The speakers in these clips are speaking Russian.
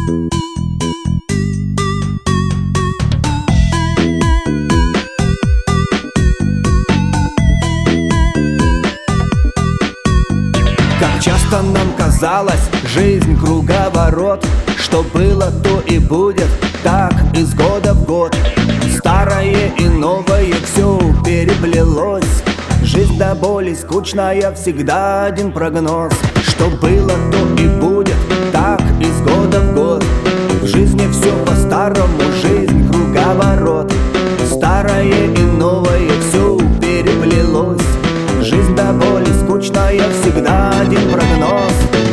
Как часто нам казалось, жизнь круговорот, что было, то и будет, так из года в год. Старое и новое все переплелось. Жизнь до боли скучная, всегда один прогноз. Что было, то и будет, так из года в год. В жизни все по-старому, жизнь круговорот. Старое и новое все переплелось. Жизнь до боли скучная, всегда один прогноз.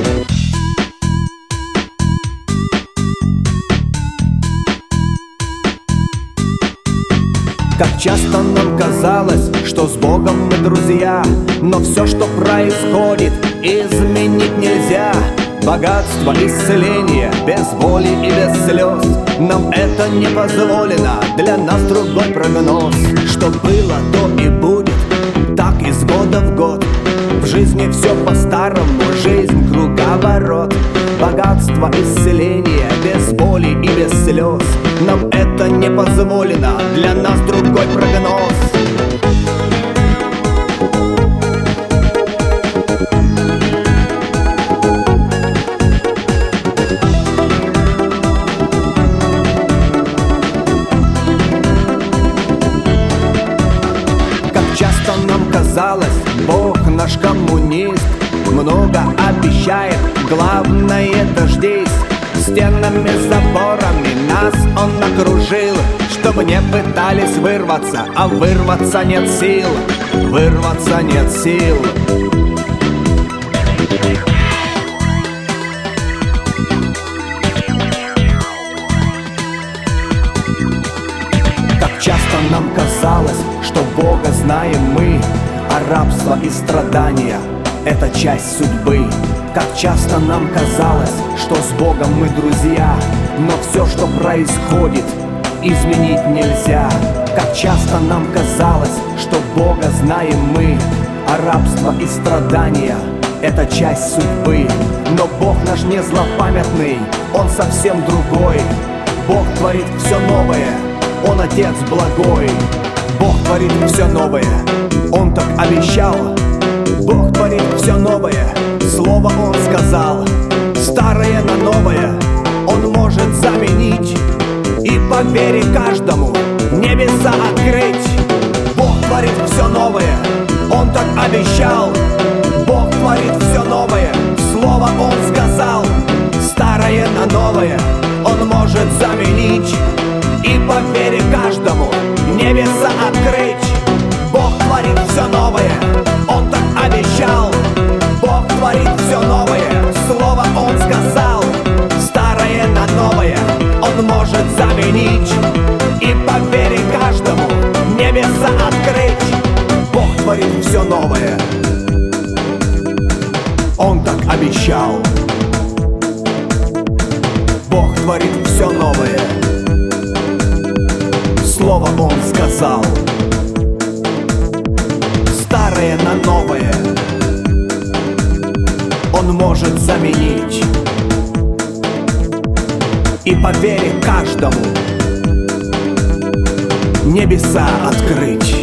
Как часто нам казалось, что с Богом мы друзья, но все, что происходит, изменить нельзя. Богатство, исцеление, без боли и без слез, нам это не позволено, для нас другой прогноз. Что было, то и будет, так из года в год. В жизни все по-старому, жизнь круговорот. Богатство, исцеление, без боли и без слез, нам это не позволено, для нас другой прогноз. Как часто нам казалось, Бог наш коммунист, много обещает, главное дождись. Стенами, заборами нас он окружил, чтобы не пытались вырваться, а вырваться нет сил, вырваться нет сил. Как часто нам казалось, что Бога знаем мы, а рабство и страдания — это часть судьбы. Как часто нам казалось, что с Богом мы друзья, но все, что происходит, изменить нельзя. Как часто нам казалось, что Бога знаем мы, а рабство и страдания — это часть судьбы. Но Бог наш не злопамятный, Он совсем другой. Бог творит все новое, Он Отец благой. Бог творит все новое, Он так обещал. Бог творит все новое, слово Он сказал. Старое на новое Он может заменить, и по вере каждому небеса открыть. Бог творит все новое, Он так обещал. Бог творит все новое, слово Он сказал. Старое на новое Он может заменить, и по вере каждому небеса открыть. Бог творит все новое, Он так обещал. Бог творит все новое, слово Он сказал. Старое на новое Он может заменить, и по вере каждому небеса открыть. Бог творит все новое, Он так обещал. Бог творит все новое, слово Он сказал. Старое на новое Он может заменить, и по вере каждому небеса открыть.